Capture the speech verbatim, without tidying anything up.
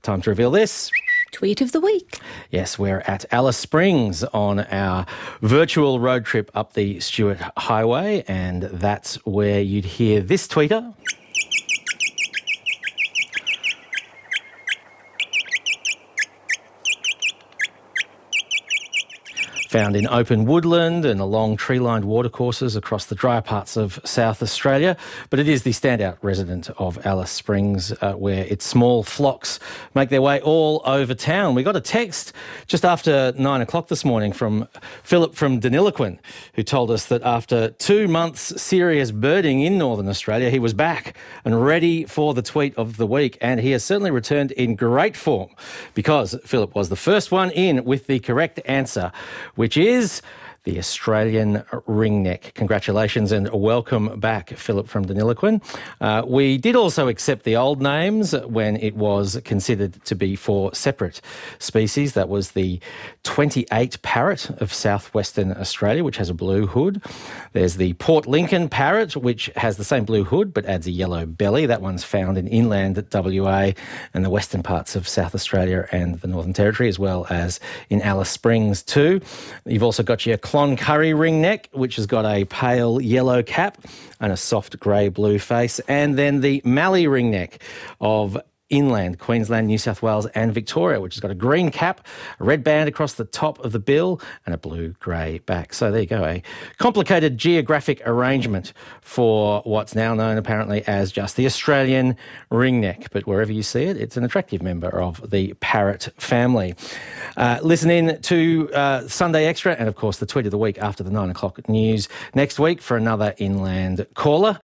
Time to reveal this. Tweet of the week. Yes, we're at Alice Springs on our virtual road trip up the Stuart Highway, and that's where you'd hear this tweeter. Found in open woodland and along tree-lined watercourses across the drier parts of South Australia. But it is the standout resident of Alice Springs uh, where its small flocks make their way all over town. We got a text just after nine o'clock this morning from Philip from Deniliquin, who told us that after two months serious birding in Northern Australia, he was back and ready for the tweet of the week. And he has certainly returned in great form because Philip was the first one in with the correct answer, which is the Australian ringneck. Congratulations and welcome back, Philip from Deniliquin. Uh, we did also accept the old names when it was considered to be for separate species. That was the twenty-eight parrot of southwestern Australia, which has a blue hood. There's the Port Lincoln parrot, which has the same blue hood but adds a yellow belly. That one's found in inland W A and the western parts of South Australia and the Northern Territory, as well as in Alice Springs too. You've also got your Cloncurry ringneck, which has got a pale yellow cap and a soft grey-blue face, and then the Mallee ringneck of inland Queensland, New South Wales and Victoria, which has got a green cap, a red band across the top of the bill and a blue-grey back. So there you go, a complicated geographic arrangement for what's now known apparently as just the Australian ringneck. But wherever you see it, it's an attractive member of the parrot family. Uh, listen in to uh, Sunday Extra and, of course, the tweet of the week after the nine o'clock news next week for another inland caller.